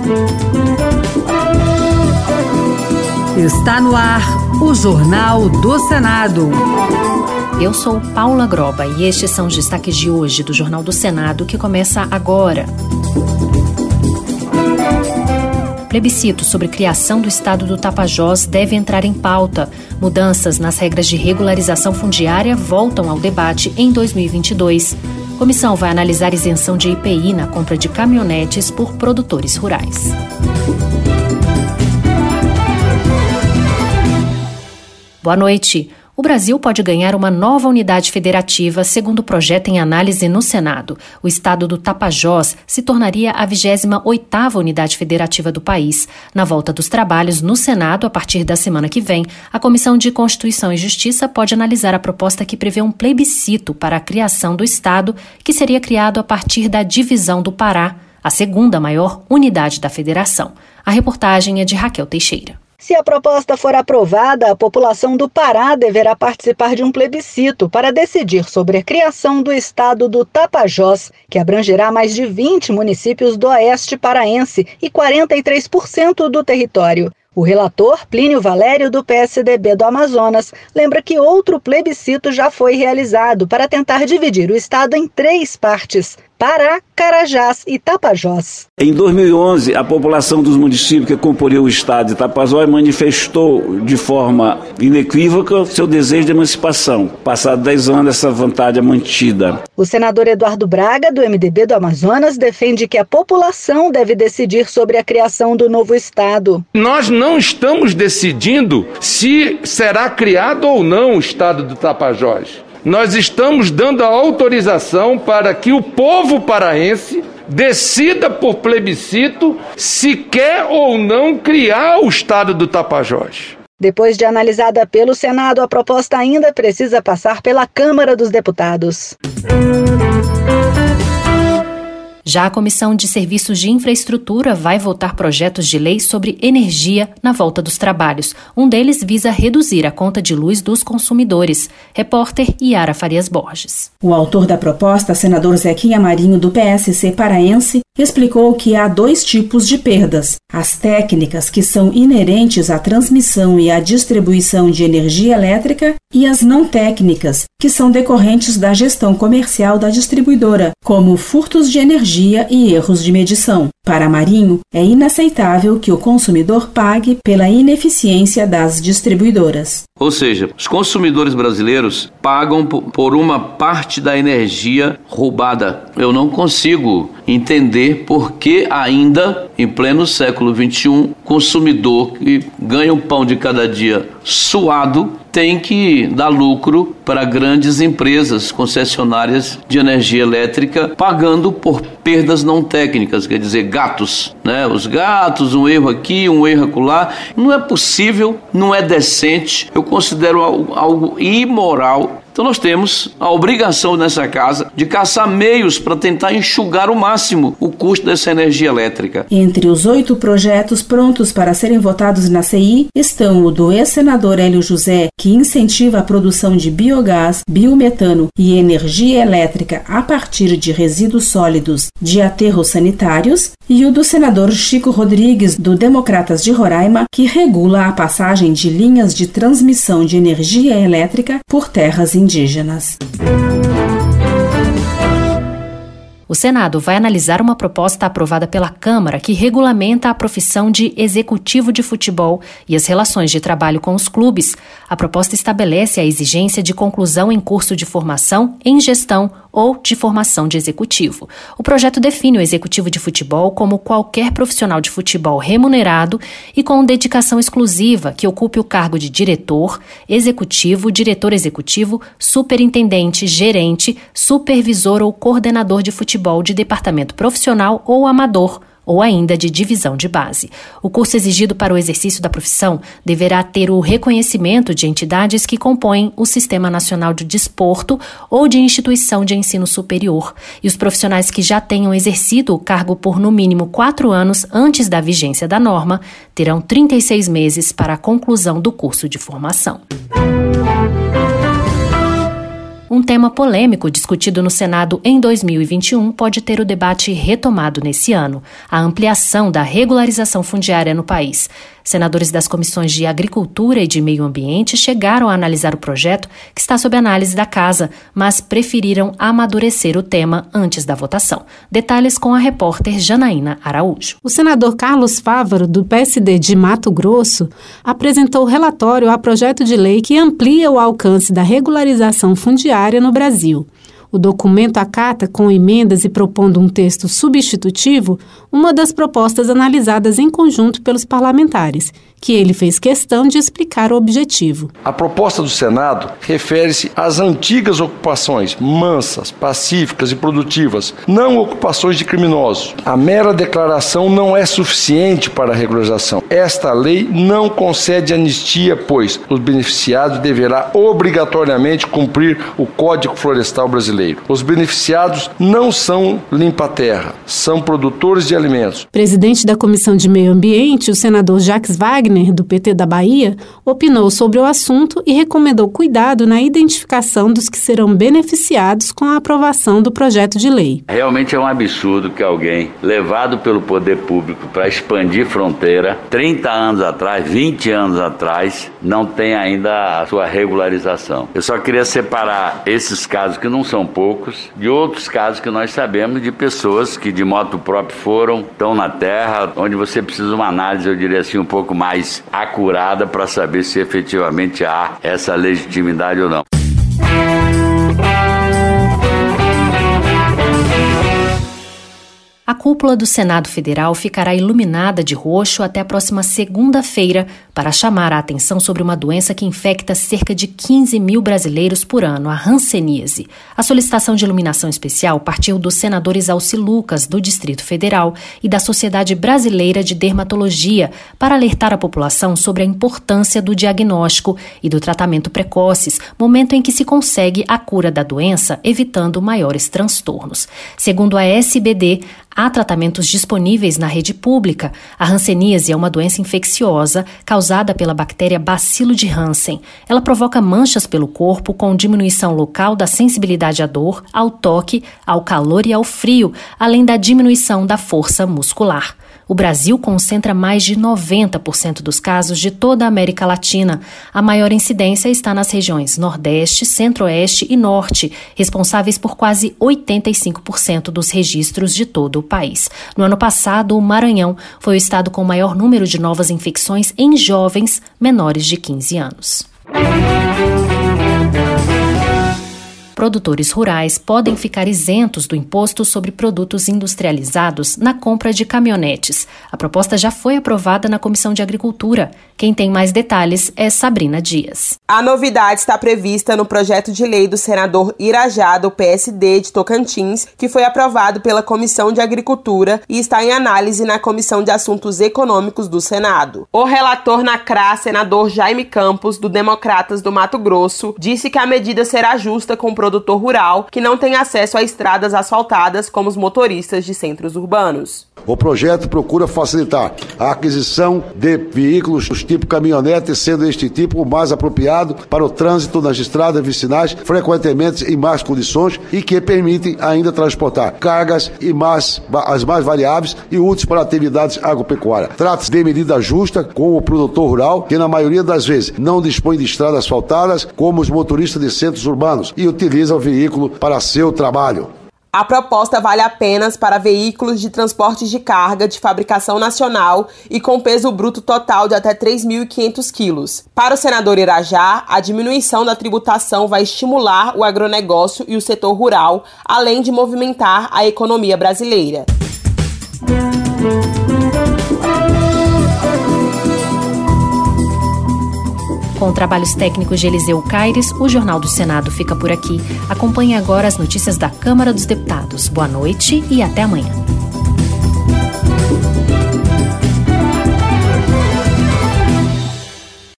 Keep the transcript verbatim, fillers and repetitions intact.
Está no ar o Jornal do Senado. Eu sou Paula Groba e estes são os destaques de hoje do Jornal do Senado, que começa agora. Plebiscito sobre criação do estado do Tapajós deve entrar em pauta. Mudanças nas regras de regularização fundiária voltam ao debate em dois mil e vinte e dois. Comissão vai analisar isenção de I P I na compra de caminhonetes por produtores rurais. Boa noite. O Brasil pode ganhar uma nova unidade federativa, segundo o projeto em análise no Senado. O estado do Tapajós se tornaria a vigésima oitava unidade federativa do país. Na volta dos trabalhos no Senado, a partir da semana que vem, a Comissão de Constituição e Justiça pode analisar a proposta que prevê um plebiscito para a criação do estado, que seria criado a partir da divisão do Pará, a segunda maior unidade da federação. A reportagem é de Raquel Teixeira. Se a proposta for aprovada, a população do Pará deverá participar de um plebiscito para decidir sobre a criação do estado do Tapajós, que abrangerá mais de vinte municípios do oeste paraense e quarenta e três por cento do território. O relator, Plínio Valério, do P S D B do Amazonas, lembra que outro plebiscito já foi realizado para tentar dividir o estado em três partes: Pará, Carajás e Tapajós. Em dois mil e onze, a população dos municípios que comporiam o estado de Tapajós manifestou de forma inequívoca seu desejo de emancipação. Passados dez anos, essa vontade é mantida. O senador Eduardo Braga, do M D B do Amazonas, defende que a população deve decidir sobre a criação do novo estado. Nós não estamos decidindo se será criado ou não o estado do Tapajós. Nós estamos dando a autorização para que o povo paraense decida por plebiscito se quer ou não criar o estado do Tapajós. Depois de analisada pelo Senado, a proposta ainda precisa passar pela Câmara dos Deputados. Já a Comissão de Serviços de Infraestrutura vai votar projetos de lei sobre energia na volta dos trabalhos. Um deles visa reduzir a conta de luz dos consumidores. Repórter Yara Farias Borges. O autor da proposta, senador Zequinha Marinho, do P S C paraense, explicou que há dois tipos de perdas: as técnicas, que são inerentes à transmissão e à distribuição de energia elétrica, e as não técnicas, que são decorrentes da gestão comercial da distribuidora, como furtos de energia e erros de medição. Para Marinho, é inaceitável que o consumidor pague pela ineficiência das distribuidoras. Ou seja, os consumidores brasileiros pagam por uma parte da energia roubada. Eu não consigo entender por que ainda, em pleno século vinte e um, consumidor que ganha o pão de cada dia suado tem que dar lucro para grandes empresas concessionárias de energia elétrica, pagando por perdas não técnicas, quer dizer, gatos, né? Os gatos, um erro aqui, um erro acolá. Não é possível, não é decente, eu considero algo, algo imoral. Então nós temos a obrigação nessa casa de caçar meios para tentar enxugar ao máximo o custo dessa energia elétrica. Entre os oito projetos prontos para serem votados na C I estão o do ex-senador Hélio José, que incentiva a produção de biogás, biometano e energia elétrica a partir de resíduos sólidos de aterros sanitários, e o do senador Chico Rodrigues, do Democratas de Roraima, que regula a passagem de linhas de transmissão de energia elétrica por terras indígenas. O Senado vai analisar uma proposta aprovada pela Câmara que regulamenta a profissão de executivo de futebol e as relações de trabalho com os clubes. A proposta estabelece a exigência de conclusão em curso de formação em gestão ou de formação de executivo. O projeto define o executivo de futebol como qualquer profissional de futebol remunerado e com dedicação exclusiva que ocupe o cargo de diretor, executivo, diretor executivo, superintendente, gerente, supervisor ou coordenador de futebol de departamento profissional ou amador, ou ainda de divisão de base. O curso exigido para o exercício da profissão deverá ter o reconhecimento de entidades que compõem o Sistema Nacional de Desporto ou de instituição de ensino superior, e os profissionais que já tenham exercido o cargo por no mínimo quatro anos antes da vigência da norma terão trinta e seis meses para a conclusão do curso de formação. Um tema polêmico discutido no Senado em dois mil e vinte e um pode ter o debate retomado nesse ano: a ampliação da regularização fundiária no país. Senadores das comissões de Agricultura e de Meio Ambiente chegaram a analisar o projeto, que está sob análise da Casa, mas preferiram amadurecer o tema antes da votação. Detalhes com a repórter Janaína Araújo. O senador Carlos Fávaro, do P S D de Mato Grosso, apresentou relatório a projeto de lei que amplia o alcance da regularização fundiária no Brasil. O documento acata, com emendas e propondo um texto substitutivo, uma das propostas analisadas em conjunto pelos parlamentares, que ele fez questão de explicar o objetivo. A proposta do Senado refere-se às antigas ocupações mansas, pacíficas e produtivas, não ocupações de criminosos. A mera declaração não é suficiente para a regularização. Esta lei não concede anistia, pois os beneficiados deverão obrigatoriamente cumprir o Código Florestal Brasileiro. Os beneficiados não são limpa-terra, são produtores de alimentos. Presidente da Comissão de Meio Ambiente, o senador Jacques Wagner, do P T da Bahia, opinou sobre o assunto e recomendou cuidado na identificação dos que serão beneficiados com a aprovação do projeto de lei. Realmente é um absurdo que alguém, levado pelo poder público para expandir fronteira, trinta anos atrás, vinte anos atrás, não tenha ainda a sua regularização. Eu só queria separar esses casos, que não são poucos, de outros casos que nós sabemos de pessoas que de moto próprio foram, estão na terra, onde você precisa de uma análise, eu diria assim, um pouco mais acurada para saber se efetivamente há essa legitimidade ou não. A cúpula do Senado Federal ficará iluminada de roxo até a próxima segunda-feira para chamar a atenção sobre uma doença que infecta cerca de quinze mil brasileiros por ano, a hanseníase. A solicitação de iluminação especial partiu dos senadores Alci Lucas, do Distrito Federal, e da Sociedade Brasileira de Dermatologia, para alertar a população sobre a importância do diagnóstico e do tratamento precoces, momento em que se consegue a cura da doença, evitando maiores transtornos. Segundo a S B D, há tratamentos disponíveis na rede pública. A hanseníase é uma doença infecciosa causada pela bactéria Bacilo de Hansen. Ela provoca manchas pelo corpo com diminuição local da sensibilidade à dor, ao toque, ao calor e ao frio, além da diminuição da força muscular. O Brasil concentra mais de noventa por cento dos casos de toda a América Latina. A maior incidência está nas regiões Nordeste, Centro-Oeste e Norte, responsáveis por quase oitenta e cinco por cento dos registros de todo o país. No ano passado, o Maranhão foi o estado com o maior número de novas infecções em jovens menores de quinze anos. Produtores rurais podem ficar isentos do imposto sobre produtos industrializados na compra de caminhonetes. A proposta já foi aprovada na Comissão de Agricultura. Quem tem mais detalhes é Sabrina Dias. A novidade está prevista no projeto de lei do senador Irajá, do P S D de Tocantins, que foi aprovado pela Comissão de Agricultura e está em análise na Comissão de Assuntos Econômicos do Senado. O relator na C R A, senador Jaime Campos, do Democratas do Mato Grosso, disse que a medida será justa com o produtor rural que não tem acesso a estradas asfaltadas como os motoristas de centros urbanos. O projeto procura facilitar a aquisição de veículos do tipo caminhonete, sendo este tipo o mais apropriado para o trânsito nas estradas vicinais, frequentemente em más condições e que permitem ainda transportar cargas e mais, as mais variáveis e úteis para atividades agropecuárias. Trata-se de medida justa com o produtor rural, que na maioria das vezes não dispõe de estradas asfaltadas, como os motoristas de centros urbanos, e utiliza o veículo para seu trabalho. A proposta vale apenas para veículos de transporte de carga de fabricação nacional e com peso bruto total de até três mil e quinhentos quilos. Para o senador Irajá, a diminuição da tributação vai estimular o agronegócio e o setor rural, além de movimentar a economia brasileira. Com trabalhos técnicos de Eliseu Caires, o Jornal do Senado fica por aqui. Acompanhe agora as notícias da Câmara dos Deputados. Boa noite e até amanhã.